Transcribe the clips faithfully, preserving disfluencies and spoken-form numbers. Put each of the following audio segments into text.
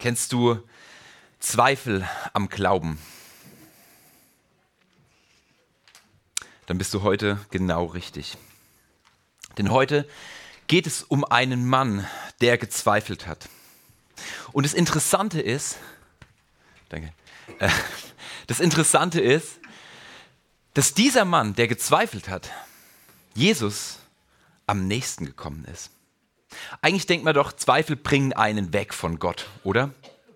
Kennst du Zweifel am Glauben? Dann bist du heute genau richtig. Denn heute geht es um einen Mann, der gezweifelt hat. Und das Interessante ist, danke, äh, das Interessante ist, dass dieser Mann, der gezweifelt hat, Jesus am nächsten gekommen ist. Eigentlich denkt man doch, Zweifel bringen einen weg von Gott, oder?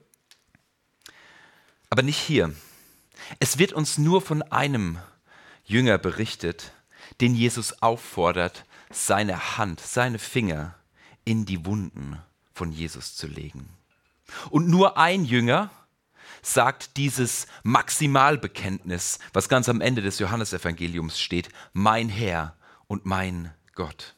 Aber nicht hier. Es wird uns nur von einem Jünger berichtet, den Jesus auffordert, seine Hand, seine Finger in die Wunden von Jesus zu legen. Und nur ein Jünger sagt dieses Maximalbekenntnis, was ganz am Ende des Johannesevangeliums steht: Mein Herr und mein Gott.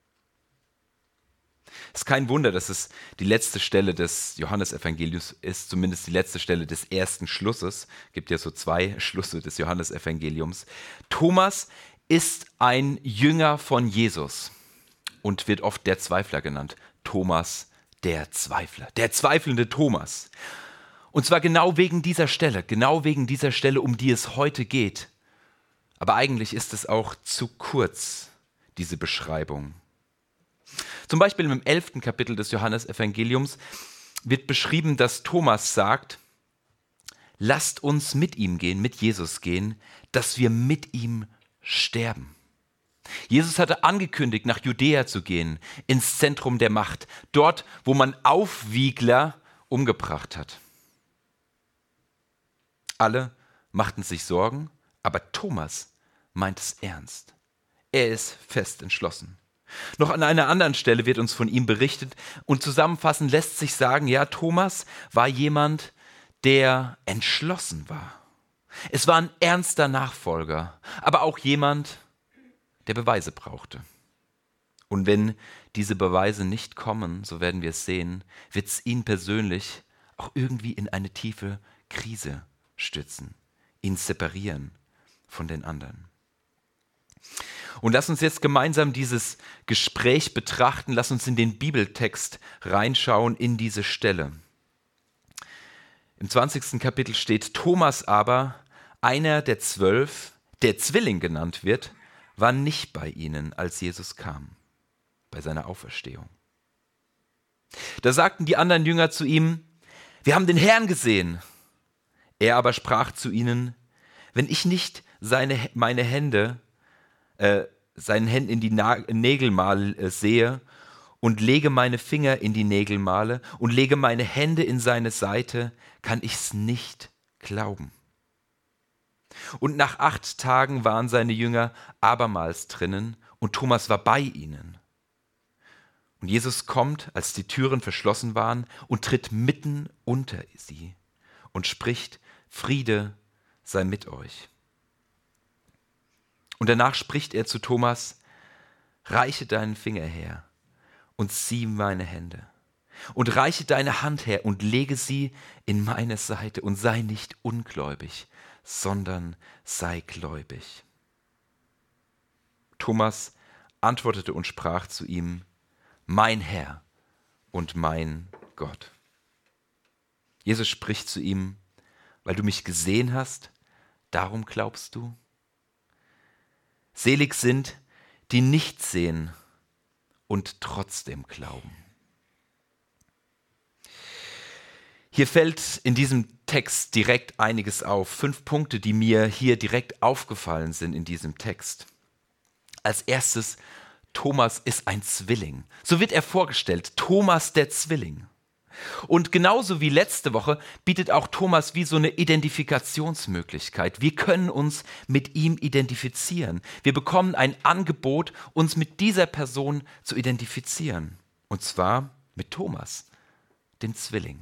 Es ist kein Wunder, dass es die letzte Stelle des Johannesevangeliums ist, zumindest die letzte Stelle des ersten Schlusses. Es gibt ja so zwei Schlüsse des Johannesevangeliums. Thomas ist ein Jünger von Jesus und wird oft der Zweifler genannt. Thomas, der Zweifler, der zweifelnde Thomas. Und zwar genau wegen dieser Stelle, genau wegen dieser Stelle, um die es heute geht. Aber eigentlich ist es auch zu kurz, diese Beschreibung. Zum Beispiel im elften Kapitel des Johannesevangeliums wird beschrieben, dass Thomas sagt: Lasst uns mit ihm gehen, mit Jesus gehen, dass wir mit ihm sterben. Jesus hatte angekündigt, nach Judäa zu gehen, ins Zentrum der Macht, dort, wo man Aufwiegler umgebracht hat. Alle machten sich Sorgen, aber Thomas meint es ernst. Er ist fest entschlossen. Noch an einer anderen Stelle wird uns von ihm berichtet und zusammenfassend lässt sich sagen, ja, Thomas war jemand, der entschlossen war. Es war ein ernster Nachfolger, aber auch jemand, der Beweise brauchte. Und wenn diese Beweise nicht kommen, so werden wir es sehen, wird es ihn persönlich auch irgendwie in eine tiefe Krise stürzen, ihn separieren von den anderen. Und lass uns jetzt gemeinsam dieses Gespräch betrachten, lass uns in den Bibeltext reinschauen, in diese Stelle. Im zwanzigsten Kapitel steht: Thomas aber, einer der zwölf, der Zwilling genannt wird, war nicht bei ihnen, als Jesus kam, bei seiner Auferstehung. Da sagten die anderen Jünger zu ihm: Wir haben den Herrn gesehen. Er aber sprach zu ihnen: Wenn ich nicht seine, meine Hände, äh, seinen Händen in die Na- Nägelmale äh, sehe und lege meine Finger in die Nägelmale und lege meine Hände in seine Seite, kann ich's nicht glauben. Und nach acht Tagen waren seine Jünger abermals drinnen und Thomas war bei ihnen. Und Jesus kommt, als die Türen verschlossen waren, und tritt mitten unter sie und spricht: Friede sei mit euch. Und danach spricht er zu Thomas: Reiche deinen Finger her und sieh meine Hände. Und reiche deine Hand her und lege sie in meine Seite und sei nicht ungläubig, sondern sei gläubig. Thomas antwortete und sprach zu ihm: Mein Herr und mein Gott. Jesus spricht zu ihm: Weil du mich gesehen hast, darum glaubst du? Selig sind, die nicht sehen und trotzdem glauben. Hier fällt in diesem Text direkt einiges auf. Fünf Punkte, die mir hier direkt aufgefallen sind in diesem Text. Als erstes: Thomas ist ein Zwilling. So wird er vorgestellt, Thomas der Zwilling. Und genauso wie letzte Woche bietet auch Thomas wie so eine Identifikationsmöglichkeit. Wir können uns mit ihm identifizieren. Wir bekommen ein Angebot, uns mit dieser Person zu identifizieren. Und zwar mit Thomas, dem Zwilling.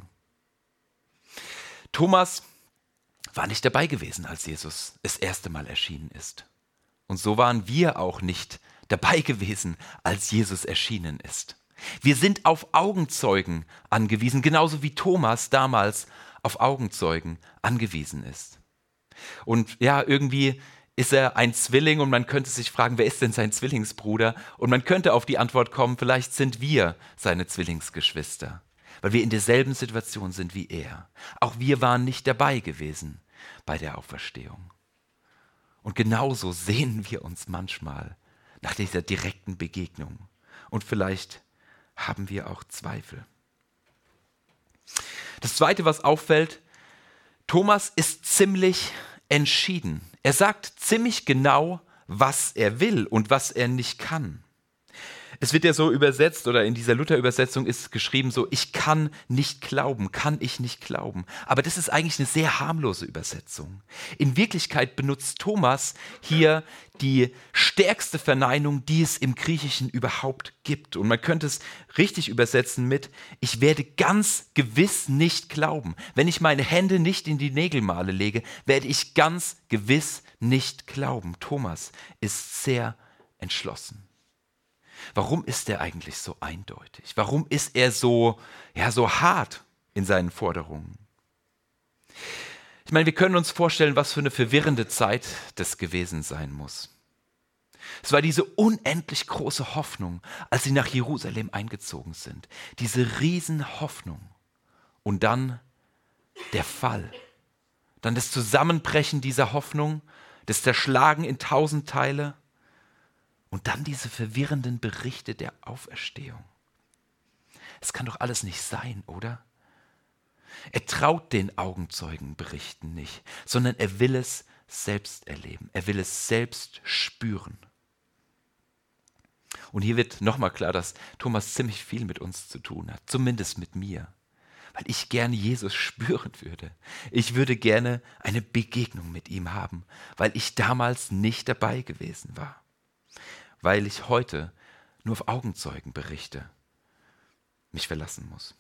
Thomas war nicht dabei gewesen, als Jesus das erste Mal erschienen ist. Und so waren wir auch nicht dabei gewesen, als Jesus erschienen ist. Wir sind auf Augenzeugen angewiesen, genauso wie Thomas damals auf Augenzeugen angewiesen ist. Und ja, irgendwie ist er ein Zwilling und man könnte sich fragen, wer ist denn sein Zwillingsbruder? Und man könnte auf die Antwort kommen, vielleicht sind wir seine Zwillingsgeschwister. weil wir in derselben Situation sind wie er. Auch wir waren nicht dabei gewesen bei der Auferstehung. Und genauso sehnen wir uns manchmal nach dieser direkten Begegnung. Und vielleicht haben wir auch Zweifel. Das Zweite, was auffällt, Thomas ist ziemlich entschieden. Er sagt ziemlich genau, was er will und was er nicht kann. Es wird ja so übersetzt, oder in dieser Luther-Übersetzung ist geschrieben so, ich kann nicht glauben, kann ich nicht glauben. Aber das ist eigentlich eine sehr harmlose Übersetzung. In Wirklichkeit benutzt Thomas hier die stärkste Verneinung, die es im Griechischen überhaupt gibt. Und man könnte es richtig übersetzen mit, ich werde ganz gewiss nicht glauben. Wenn ich meine Hände nicht in die Nägelmale lege, werde ich ganz gewiss nicht glauben. Thomas ist sehr entschlossen. Warum ist er eigentlich so eindeutig? Warum ist er so, ja, so hart in seinen Forderungen? Ich meine, wir können uns vorstellen, was für eine verwirrende Zeit das gewesen sein muss. Es war diese unendlich große Hoffnung, als sie nach Jerusalem eingezogen sind. Diese Riesenhoffnung. Und dann der Fall. Dann das Zusammenbrechen dieser Hoffnung, das Zerschlagen in tausend Teile. Und dann diese verwirrenden Berichte der Auferstehung. Es kann doch alles nicht sein, oder? Er traut den Augenzeugenberichten nicht, sondern er will es selbst erleben. Er will es selbst spüren. Und hier wird nochmal klar, dass Thomas ziemlich viel mit uns zu tun hat, zumindest mit mir, weil ich gerne Jesus spüren würde. Ich würde gerne eine Begegnung mit ihm haben, weil ich damals nicht dabei gewesen war. Weil ich heute nur auf Augenzeugenberichte mich verlassen muss.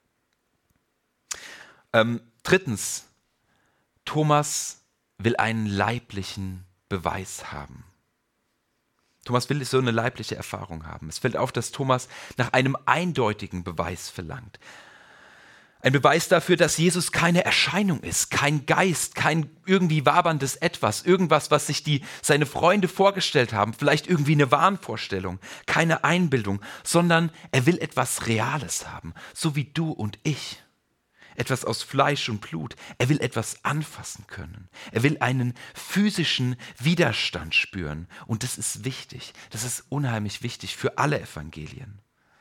Ähm, drittens, Thomas will einen leiblichen Beweis haben. Thomas will so eine leibliche Erfahrung haben. Es fällt auf, dass Thomas nach einem eindeutigen Beweis verlangt. Ein Beweis dafür, dass Jesus keine Erscheinung ist, kein Geist, kein irgendwie waberndes Etwas, irgendwas, was sich die, seine Freunde vorgestellt haben, vielleicht irgendwie eine Wahnvorstellung, keine Einbildung, sondern er will etwas Reales haben, so wie du und ich. Etwas aus Fleisch und Blut. Er will etwas anfassen können. Er will einen physischen Widerstand spüren. Und das ist wichtig. Das ist unheimlich wichtig für alle Evangelien.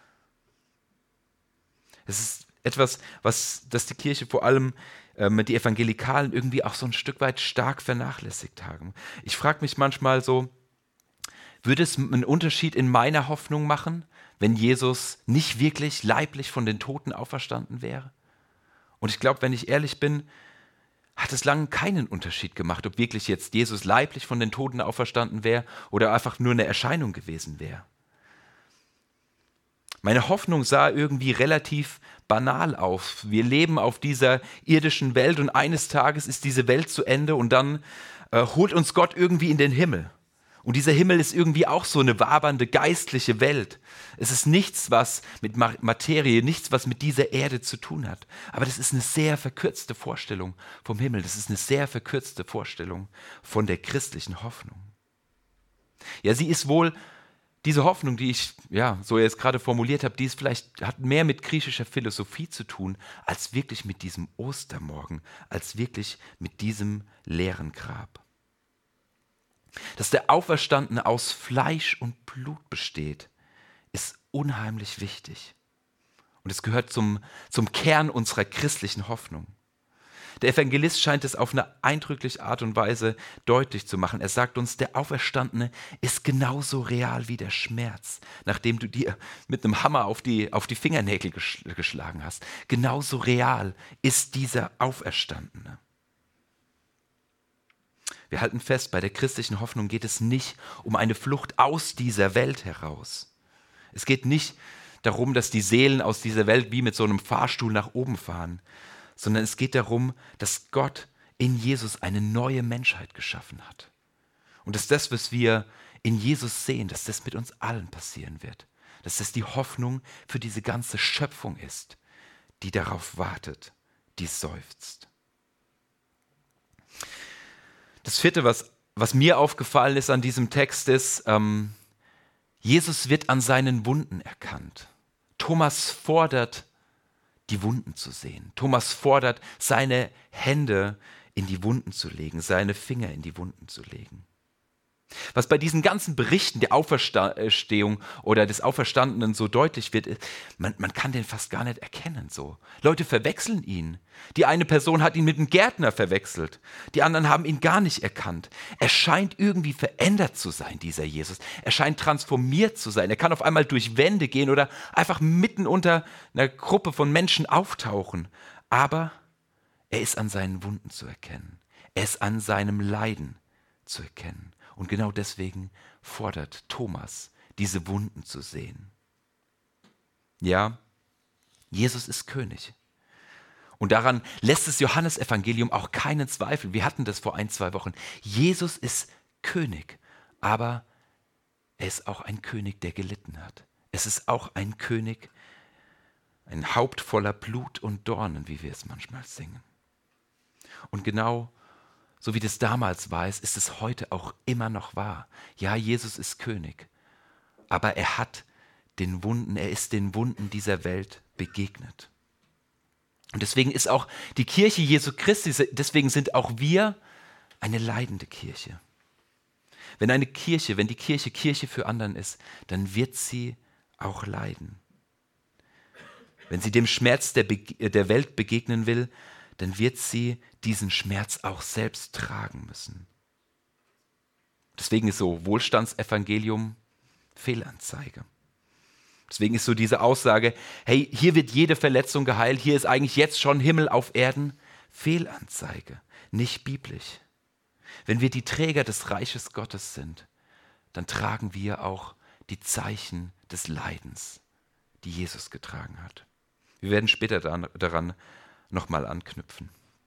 Es ist etwas, was das die Kirche vor allem ähm, die Evangelikalen irgendwie auch so ein Stück weit stark vernachlässigt haben. Ich frage mich manchmal so, würde es einen Unterschied in meiner Hoffnung machen, wenn Jesus nicht wirklich leiblich von den Toten auferstanden wäre? Und ich glaube, wenn ich ehrlich bin, hat es lange keinen Unterschied gemacht, ob wirklich jetzt Jesus leiblich von den Toten auferstanden wäre oder einfach nur eine Erscheinung gewesen wäre. Meine Hoffnung sah irgendwie relativ banal auf. Wir leben auf dieser irdischen Welt und eines Tages ist diese Welt zu Ende und dann äh, holt uns Gott irgendwie in den Himmel. Und dieser Himmel ist irgendwie auch so eine wabernde geistliche Welt. Es ist nichts, was mit Materie, nichts, was mit dieser Erde zu tun hat. Aber das ist eine sehr verkürzte Vorstellung vom Himmel. Das ist eine sehr verkürzte Vorstellung von der christlichen Hoffnung. Ja, sie ist wohl, diese Hoffnung, die ich ja so jetzt gerade formuliert habe, die ist vielleicht, hat mehr mit griechischer Philosophie zu tun, als wirklich mit diesem Ostermorgen, als wirklich mit diesem leeren Grab. Dass der Auferstandene aus Fleisch und Blut besteht, ist unheimlich wichtig. Und es gehört zum, zum Kern unserer christlichen Hoffnung. Der Evangelist scheint es auf eine eindrückliche Art und Weise deutlich zu machen. Er sagt uns, der Auferstandene ist genauso real wie der Schmerz, nachdem du dir mit einem Hammer auf die, auf die Fingernägel geschlagen hast. Genauso real ist dieser Auferstandene. Wir halten fest, bei der christlichen Hoffnung geht es nicht um eine Flucht aus dieser Welt heraus. Es geht nicht darum, dass die Seelen aus dieser Welt wie mit so einem Fahrstuhl nach oben fahren, sondern es geht darum, dass Gott in Jesus eine neue Menschheit geschaffen hat. Und dass das, was wir in Jesus sehen, dass das mit uns allen passieren wird. Dass das die Hoffnung für diese ganze Schöpfung ist, die darauf wartet, die seufzt. Das vierte, was, was mir aufgefallen ist an diesem Text, ist, ähm, Jesus wird an seinen Wunden erkannt. Thomas fordert die Wunden zu sehen. Thomas fordert, seine Hände in die Wunden zu legen, seine Finger in die Wunden zu legen. Was bei diesen ganzen Berichten der Auferstehung oder des Auferstandenen so deutlich wird, ist, man, man kann den fast gar nicht erkennen. So. Leute verwechseln ihn. Die eine Person hat ihn mit einem Gärtner verwechselt. Die anderen haben ihn gar nicht erkannt. Er scheint irgendwie verändert zu sein, dieser Jesus. Er scheint transformiert zu sein. Er kann auf einmal durch Wände gehen oder einfach mitten unter einer Gruppe von Menschen auftauchen. Aber er ist an seinen Wunden zu erkennen. Er ist an seinem Leiden zu erkennen. Und genau deswegen fordert Thomas, diese Wunden zu sehen. Ja, Jesus ist König. Und daran lässt das Johannesevangelium auch keinen Zweifel. Wir hatten das vor ein, zwei Wochen. Jesus ist König, aber er ist auch ein König, der gelitten hat. Es ist auch ein König, ein Haupt voller Blut und Dornen, wie wir es manchmal singen. Und genau so wie das damals war, ist es heute auch immer noch wahr. Ja, Jesus ist König, aber er hat den Wunden, er ist den Wunden dieser Welt begegnet. Und deswegen ist auch die Kirche Jesu Christi, deswegen sind auch wir eine leidende Kirche. Wenn eine Kirche, wenn die Kirche Kirche für anderen ist, dann wird sie auch leiden. Wenn sie dem Schmerz der, Be- der Welt begegnen will, dann wird sie diesen Schmerz auch selbst tragen müssen. Deswegen ist so Wohlstandsevangelium Fehlanzeige. Deswegen ist so diese Aussage, hey, hier wird jede Verletzung geheilt, hier ist eigentlich jetzt schon Himmel auf Erden, Fehlanzeige, nicht biblisch. Wenn wir die Träger des Reiches Gottes sind, dann tragen wir auch die Zeichen des Leidens, die Jesus getragen hat. Wir werden später daran nochmal anknüpfen.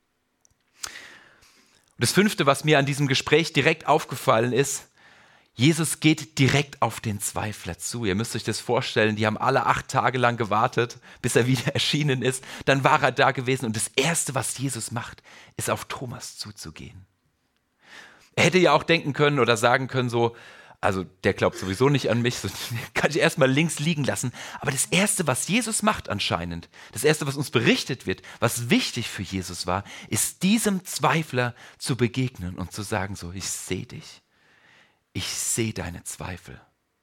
Und das Fünfte, was mir an diesem Gespräch direkt aufgefallen ist, Jesus geht direkt auf den Zweifler zu. Ihr müsst euch das vorstellen, die haben alle acht Tage lang gewartet, bis er wieder erschienen ist. Dann war er da gewesen und das Erste, was Jesus macht, ist auf Thomas zuzugehen. Er hätte ja auch denken können oder sagen können so, also der glaubt sowieso nicht an mich, so kann ich erstmal links liegen lassen. Aber das Erste, was Jesus macht anscheinend, das Erste, was uns berichtet wird, was wichtig für Jesus war, ist diesem Zweifler zu begegnen und zu sagen so, ich sehe dich, ich sehe deine Zweifel.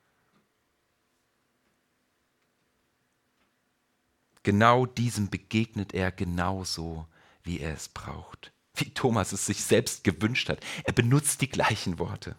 Genau diesem begegnet er genauso, wie er es braucht. Wie Thomas es sich selbst gewünscht hat. Er benutzt die gleichen Worte.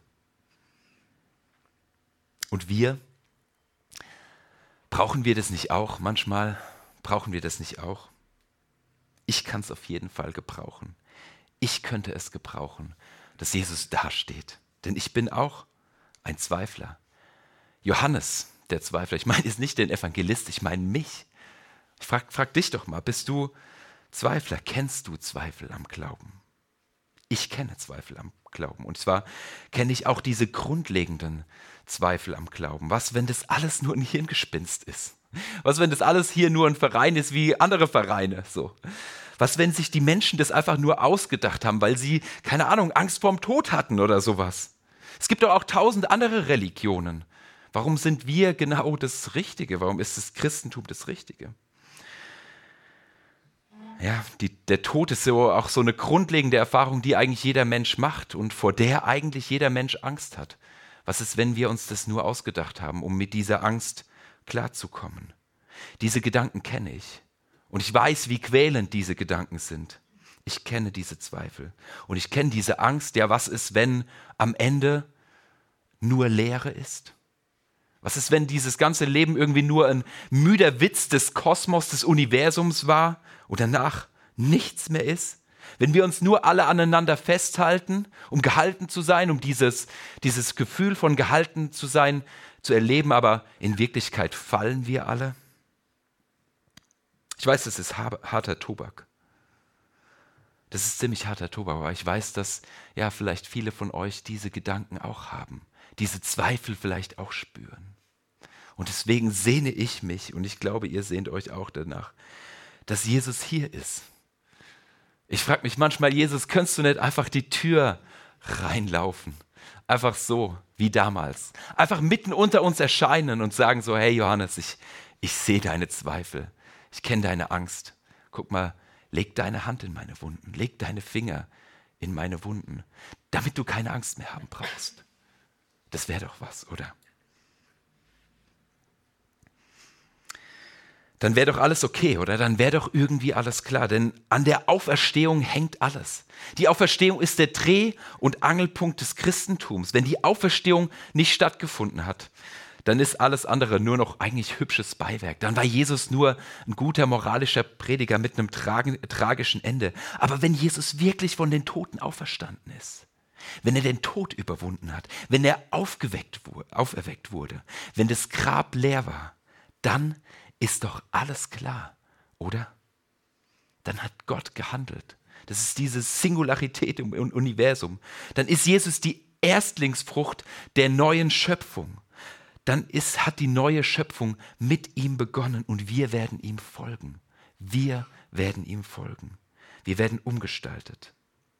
Und wir, brauchen wir das nicht auch? Manchmal brauchen wir das nicht auch. Ich kann es auf jeden Fall gebrauchen. Ich könnte es gebrauchen, dass Jesus dasteht. Denn ich bin auch ein Zweifler. Johannes, der Zweifler, ich meine jetzt nicht den Evangelist, ich meine mich. Ich frag, frag dich doch mal, bist du Zweifler? Kennst du Zweifel am Glauben? Ich kenne Zweifel am Glauben. Und zwar kenne ich auch diese grundlegenden Zweifel am Glauben. Was, wenn das alles nur ein Hirngespinst ist? Was, wenn das alles hier nur ein Verein ist wie andere Vereine? So. Was, wenn sich die Menschen das einfach nur ausgedacht haben, weil sie, keine Ahnung, Angst vorm Tod hatten oder sowas? Es gibt doch auch tausend andere Religionen. Warum sind wir genau das Richtige? Warum ist das Christentum das Richtige? Ja, die, der Tod ist so auch so eine grundlegende Erfahrung, die eigentlich jeder Mensch macht und vor der eigentlich jeder Mensch Angst hat. Was ist, wenn wir uns das nur ausgedacht haben, um mit dieser Angst klarzukommen? Diese Gedanken kenne ich und ich weiß, wie quälend diese Gedanken sind. Ich kenne diese Zweifel und ich kenne diese Angst. Ja, was ist, wenn am Ende nur Leere ist? Was ist, wenn dieses ganze Leben irgendwie nur ein müder Witz des Kosmos, des Universums war und danach nichts mehr ist? Wenn wir uns nur alle aneinander festhalten, um gehalten zu sein, um dieses, dieses Gefühl von gehalten zu sein, zu erleben, aber in Wirklichkeit fallen wir alle? Ich weiß, das ist harter Tobak. Das ist ziemlich harter Tobak, aber ich weiß, dass ja vielleicht viele von euch diese Gedanken auch haben, diese Zweifel vielleicht auch spüren. Und deswegen sehne ich mich, und ich glaube, ihr sehnt euch auch danach, dass Jesus hier ist. Ich frage mich manchmal, Jesus, könntest du nicht einfach die Tür reinlaufen? Einfach so, wie damals. Einfach mitten unter uns erscheinen und sagen so, hey Johannes, ich, ich sehe deine Zweifel. Ich kenne deine Angst. Guck mal, leg deine Hand in meine Wunden, leg deine Finger in meine Wunden, damit du keine Angst mehr haben brauchst. Das wäre doch was, oder? Dann wäre doch alles okay, oder? Dann wäre doch irgendwie alles klar, denn an der Auferstehung hängt alles. Die Auferstehung ist der Dreh- und Angelpunkt des Christentums. Wenn die Auferstehung nicht stattgefunden hat, dann ist alles andere nur noch eigentlich hübsches Beiwerk. Dann war Jesus nur ein guter moralischer Prediger mit einem trag- tragischen Ende. Aber wenn Jesus wirklich von den Toten auferstanden ist, wenn er den Tod überwunden hat, wenn er aufgeweckt wu- auferweckt wurde, wenn das Grab leer war, dann ist doch alles klar, oder? Dann hat Gott gehandelt. Das ist diese Singularität im Universum. Dann ist Jesus die Erstlingsfrucht der neuen Schöpfung. Dann ist, hat die neue Schöpfung mit ihm begonnen und wir werden ihm folgen. Wir werden ihm folgen. Wir werden umgestaltet.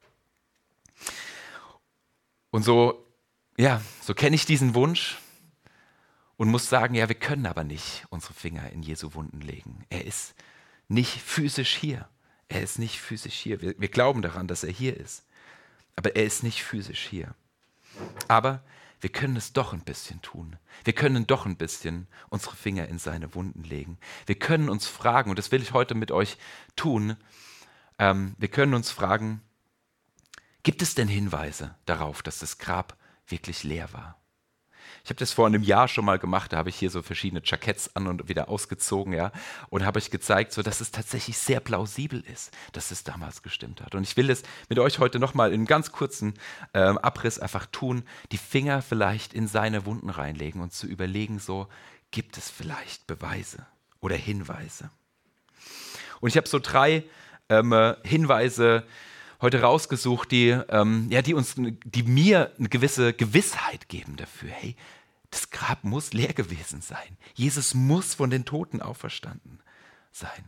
Und so, ja, so kenne ich diesen Wunsch und muss sagen, ja, wir können aber nicht unsere Finger in Jesu Wunden legen. Er ist nicht physisch hier. Er ist nicht physisch hier. Wir, wir glauben daran, dass er hier ist. Aber er ist nicht physisch hier. Aber wir können es doch ein bisschen tun. Wir können doch ein bisschen unsere Finger in seine Wunden legen. Wir können uns fragen, und das will ich heute mit euch tun, ähm, wir können uns fragen, gibt es denn Hinweise darauf, dass das Grab wirklich leer war? Ich habe das vor einem Jahr schon mal gemacht, da habe ich hier so verschiedene Jacketts an und wieder ausgezogen, ja, und habe euch gezeigt, so dass es tatsächlich sehr plausibel ist, dass es damals gestimmt hat. Und ich will es mit euch heute nochmal in einem ganz kurzen ähm, Abriss einfach tun, die Finger vielleicht in seine Wunden reinlegen und zu überlegen, so, gibt es vielleicht Beweise oder Hinweise? Und ich habe so drei ähm, Hinweise heute rausgesucht, die, ähm, ja, die, uns, die mir eine gewisse Gewissheit geben dafür. Hey, das Grab muss leer gewesen sein. Jesus muss von den Toten auferstanden sein.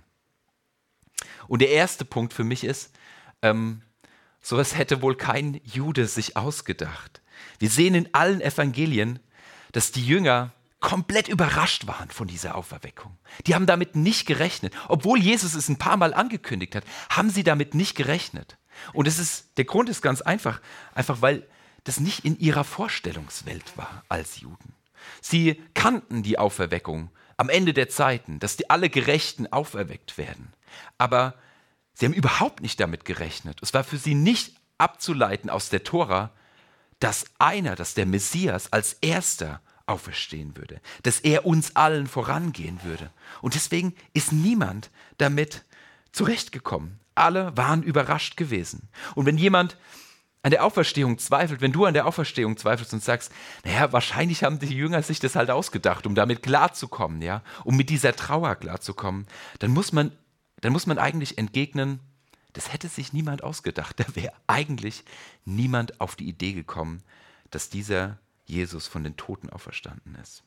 Und der erste Punkt für mich ist, ähm, sowas hätte wohl kein Jude sich ausgedacht. Wir sehen in allen Evangelien, dass die Jünger komplett überrascht waren von dieser Auferweckung. Die haben damit nicht gerechnet. Obwohl Jesus es ein paar Mal angekündigt hat, haben sie damit nicht gerechnet. Und es ist, der Grund ist ganz einfach, einfach weil das nicht in ihrer Vorstellungswelt war als Juden. Sie kannten die Auferweckung am Ende der Zeiten, dass die alle Gerechten auferweckt werden. Aber sie haben überhaupt nicht damit gerechnet. Es war für sie nicht abzuleiten aus der Tora, dass einer, dass der Messias als Erster auferstehen würde, dass er uns allen vorangehen würde. Und deswegen ist niemand damit zurechtgekommen. Alle waren überrascht gewesen. Und wenn jemand an der Auferstehung zweifelt, wenn du an der Auferstehung zweifelst und sagst, naja, wahrscheinlich haben die Jünger sich das halt ausgedacht, um damit klarzukommen, ja, um mit dieser Trauer klarzukommen, dann muss man, dann muss man eigentlich entgegnen, das hätte sich niemand ausgedacht. Da wäre eigentlich niemand auf die Idee gekommen, dass dieser Jesus von den Toten auferstanden ist.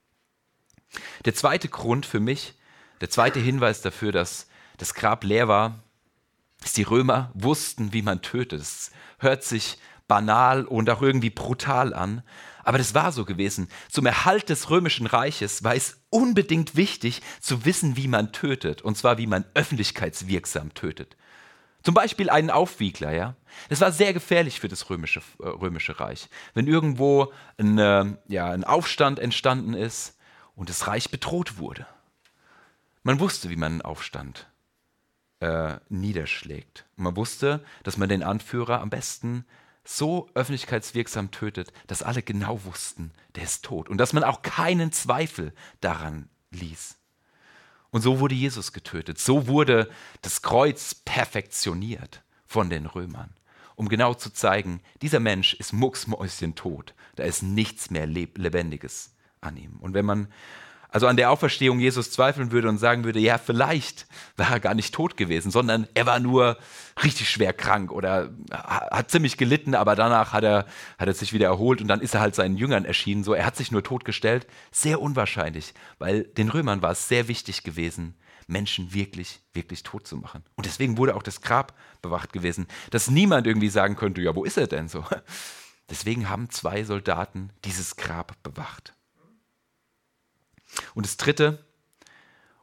Der zweite Grund für mich, der zweite Hinweis dafür, dass das Grab leer war, ist, die Römer wussten, wie man tötet. Es hört sich banal und auch irgendwie brutal an, aber das war so gewesen. Zum Erhalt des Römischen Reiches war es unbedingt wichtig, zu wissen, wie man tötet, und zwar wie man öffentlichkeitswirksam tötet. Zum Beispiel einen Aufwiegler, ja. Das war sehr gefährlich für das Römische, äh, Römische Reich. Wenn irgendwo ein, äh, ja, ein Aufstand entstanden ist und das Reich bedroht wurde. Man wusste, wie man einen Aufstand Äh, niederschlägt. Und man wusste, dass man den Anführer am besten so öffentlichkeitswirksam tötet, dass alle genau wussten, der ist tot. Und dass man auch keinen Zweifel daran ließ. Und so wurde Jesus getötet. So wurde das Kreuz perfektioniert von den Römern, um genau zu zeigen, dieser Mensch ist mucksmäuschentot. Da ist nichts mehr Lebendiges an ihm. Und wenn man also an der Auferstehung Jesus zweifeln würde und sagen würde, ja, vielleicht war er gar nicht tot gewesen, sondern er war nur richtig schwer krank oder hat ziemlich gelitten, aber danach hat er, hat er sich wieder erholt und dann ist er halt seinen Jüngern erschienen. So, er hat sich nur totgestellt. Sehr unwahrscheinlich, weil den Römern war es sehr wichtig gewesen, Menschen wirklich, wirklich tot zu machen. Und deswegen wurde auch das Grab bewacht gewesen, dass niemand irgendwie sagen könnte, ja, wo ist er denn so? Deswegen haben zwei Soldaten dieses Grab bewacht. Und das dritte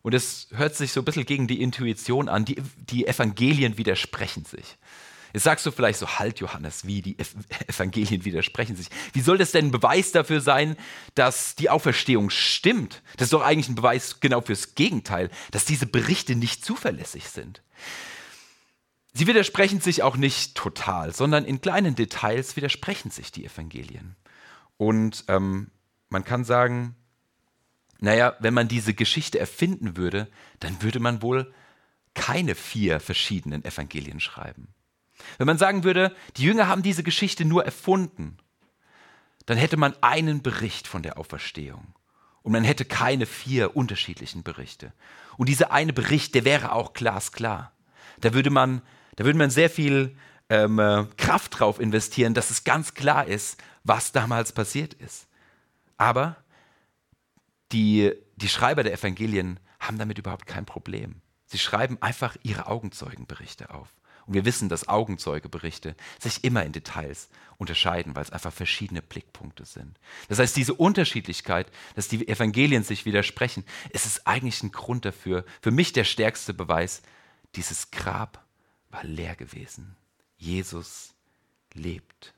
Und es hört sich so ein bisschen gegen die Intuition an. Die, die Evangelien widersprechen sich. Jetzt sagst du vielleicht so, halt Johannes, wie die Evangelien widersprechen sich. Wie soll das denn ein Beweis dafür sein, dass die Auferstehung stimmt? Das ist doch eigentlich ein Beweis genau fürs Gegenteil, dass diese Berichte nicht zuverlässig sind. Sie widersprechen sich auch nicht total, sondern in kleinen Details widersprechen sich die Evangelien. Und ähm, man kann sagen, naja, wenn man diese Geschichte erfinden würde, dann würde man wohl keine vier verschiedenen Evangelien schreiben. Wenn man sagen würde, die Jünger haben diese Geschichte nur erfunden, dann hätte man einen Bericht von der Auferstehung und man hätte keine vier unterschiedlichen Berichte. Und dieser eine Bericht, der wäre auch glasklar. Da würde man, da würde man sehr viel ähm, äh, Kraft drauf investieren, dass es ganz klar ist, was damals passiert ist. Aber die, die Schreiber der Evangelien haben damit überhaupt kein Problem. Sie schreiben einfach ihre Augenzeugenberichte auf. Und wir wissen, dass Augenzeugeberichte sich immer in Details unterscheiden, weil es einfach verschiedene Blickpunkte sind. Das heißt, diese Unterschiedlichkeit, dass die Evangelien sich widersprechen, es ist eigentlich ein Grund dafür, für mich der stärkste Beweis, dieses Grab war leer gewesen. Jesus lebt.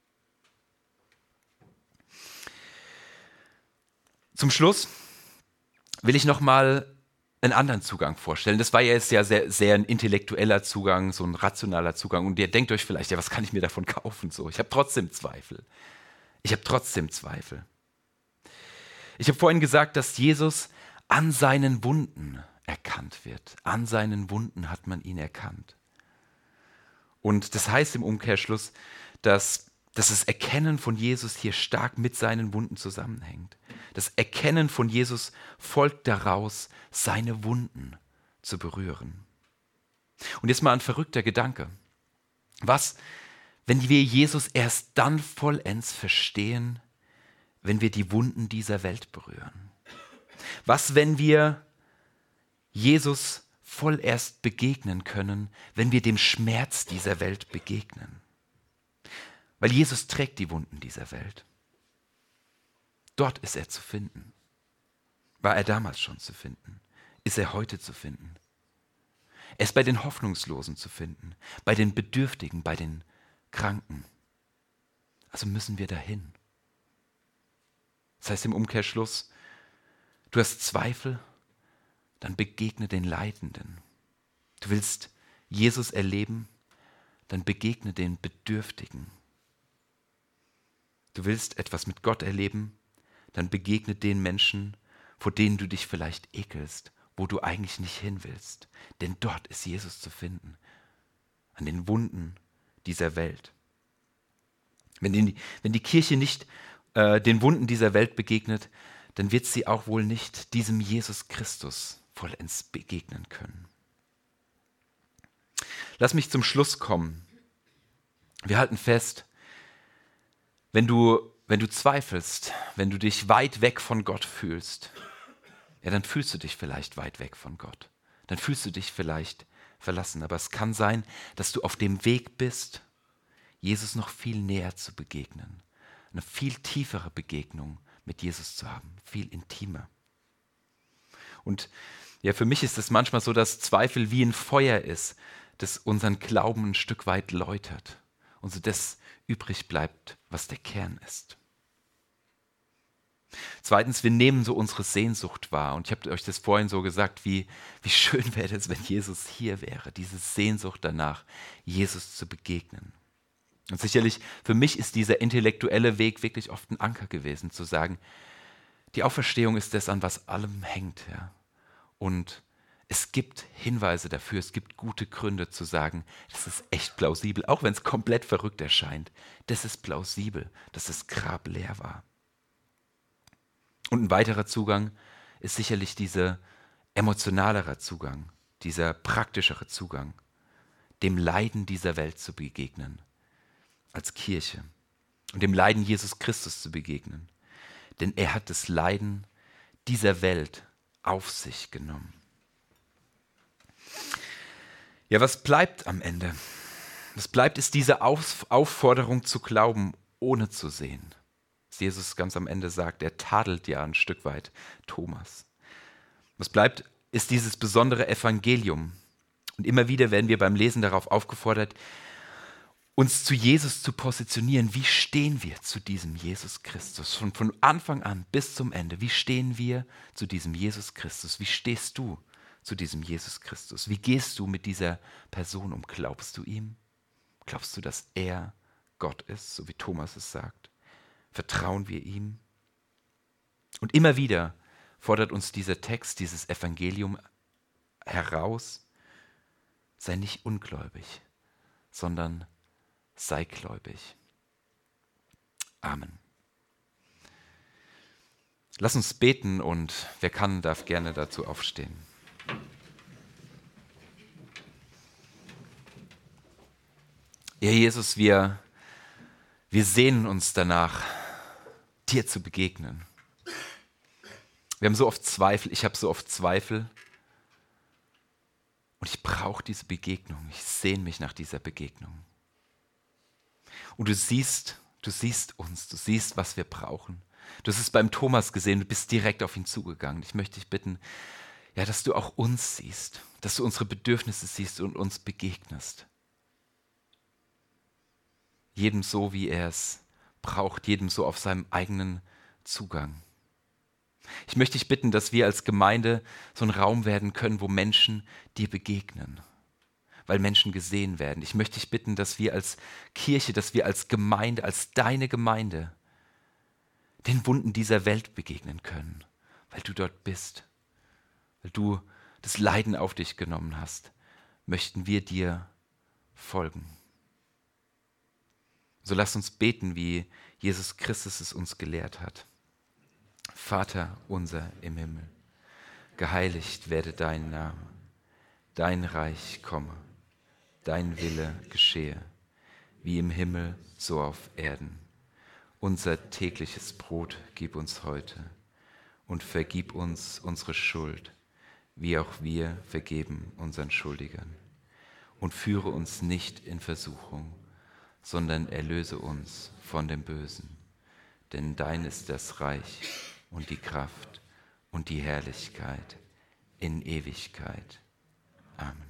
Zum Schluss will ich noch mal einen anderen Zugang vorstellen. Das war ja jetzt ja sehr, sehr ein intellektueller Zugang, so ein rationaler Zugang. Und ihr denkt euch vielleicht, ja, was kann ich mir davon kaufen? So, ich habe trotzdem Zweifel. Ich habe trotzdem Zweifel. Ich habe vorhin gesagt, dass Jesus an seinen Wunden erkannt wird. An seinen Wunden hat man ihn erkannt. Und das heißt im Umkehrschluss, dass, dass das Erkennen von Jesus hier stark mit seinen Wunden zusammenhängt. Das Erkennen von Jesus folgt daraus, seine Wunden zu berühren. Und jetzt mal ein verrückter Gedanke. Was, wenn wir Jesus erst dann vollends verstehen, wenn wir die Wunden dieser Welt berühren? Was, wenn wir Jesus voll erst begegnen können, wenn wir dem Schmerz dieser Welt begegnen? Weil Jesus trägt die Wunden dieser Welt. Dort ist er zu finden. War er damals schon zu finden? Ist er heute zu finden? Er ist bei den Hoffnungslosen zu finden, bei den Bedürftigen, bei den Kranken. Also müssen wir dahin. Das heißt im Umkehrschluss, du hast Zweifel, dann begegne den Leidenden. Du willst Jesus erleben, dann begegne den Bedürftigen. Du willst etwas mit Gott erleben, dann begegne den Menschen, vor denen du dich vielleicht ekelst, wo du eigentlich nicht hin willst. Denn dort ist Jesus zu finden, an den Wunden dieser Welt. Wenn die, wenn die Kirche nicht äh, den Wunden dieser Welt begegnet, dann wird sie auch wohl nicht diesem Jesus Christus vollends begegnen können. Lass mich zum Schluss kommen. Wir halten fest, wenn du Wenn du zweifelst, wenn du dich weit weg von Gott fühlst, ja, dann fühlst du dich vielleicht weit weg von Gott. Dann fühlst du dich vielleicht verlassen. Aber es kann sein, dass du auf dem Weg bist, Jesus noch viel näher zu begegnen. Eine viel tiefere Begegnung mit Jesus zu haben, viel intimer. Und ja, für mich ist es manchmal so, dass Zweifel wie ein Feuer ist, das unseren Glauben ein Stück weit läutert und so das übrig bleibt, was der Kern ist. Zweitens, wir nehmen so unsere Sehnsucht wahr. Und ich habe euch das vorhin so gesagt, wie, wie schön wäre es, wenn Jesus hier wäre. Diese Sehnsucht danach, Jesus zu begegnen. Und sicherlich, für mich ist dieser intellektuelle Weg wirklich oft ein Anker gewesen, zu sagen, die Auferstehung ist das, an was allem hängt. Ja. Und es gibt Hinweise dafür, es gibt gute Gründe zu sagen, das ist echt plausibel, auch wenn es komplett verrückt erscheint. Das ist plausibel, dass das Grab leer war. Und ein weiterer Zugang ist sicherlich dieser emotionalere Zugang, dieser praktischere Zugang, dem Leiden dieser Welt zu begegnen, als Kirche und dem Leiden Jesus Christus zu begegnen. Denn er hat das Leiden dieser Welt auf sich genommen. Ja, was bleibt am Ende? Was bleibt, ist diese Auf- Aufforderung zu glauben, ohne zu sehen. Was Jesus ganz am Ende sagt, er tadelt ja ein Stück weit Thomas. Was bleibt ist dieses besondere Evangelium. Und immer wieder werden wir beim Lesen darauf aufgefordert, uns zu Jesus zu positionieren. Wie stehen wir zu diesem Jesus Christus? Von, von Anfang an bis zum Ende. Wie stehen wir zu diesem Jesus Christus? Wie stehst du zu diesem Jesus Christus? Wie gehst du mit dieser Person um? Glaubst du ihm? Glaubst du, dass er Gott ist, so wie Thomas es sagt? Vertrauen wir ihm? Und immer wieder fordert uns dieser Text, dieses Evangelium heraus, sei nicht ungläubig, sondern sei gläubig. Amen. Lass uns beten und wer kann, darf gerne dazu aufstehen. Ja, Jesus, wir, wir sehnen uns danach, dir zu begegnen. Wir haben so oft Zweifel, ich habe so oft Zweifel und ich brauche diese Begegnung. Ich sehne mich nach dieser Begegnung. Und du siehst, du siehst uns, du siehst, was wir brauchen. Du hast es beim Thomas gesehen, du bist direkt auf ihn zugegangen. Ich möchte dich bitten, ja, dass du auch uns siehst, dass du unsere Bedürfnisse siehst und uns begegnest. Jedem so, wie er es braucht, jedem so auf seinem eigenen Zugang. Ich möchte dich bitten, dass wir als Gemeinde so ein Raum werden können, wo Menschen dir begegnen, weil Menschen gesehen werden. Ich möchte dich bitten, dass wir als Kirche, dass wir als Gemeinde, als deine Gemeinde den Wunden dieser Welt begegnen können, weil du dort bist, weil du das Leiden auf dich genommen hast, möchten wir dir folgen. So lass uns beten, wie Jesus Christus es uns gelehrt hat. Vater unser im Himmel, geheiligt werde dein Name, dein Reich komme, dein Wille geschehe, wie im Himmel, so auf Erden. Unser tägliches Brot gib uns heute und vergib uns unsere Schuld, wie auch wir vergeben unseren Schuldigern. Und führe uns nicht in Versuchung, sondern erlöse uns von dem Bösen. Denn dein ist das Reich und die Kraft und die Herrlichkeit in Ewigkeit. Amen.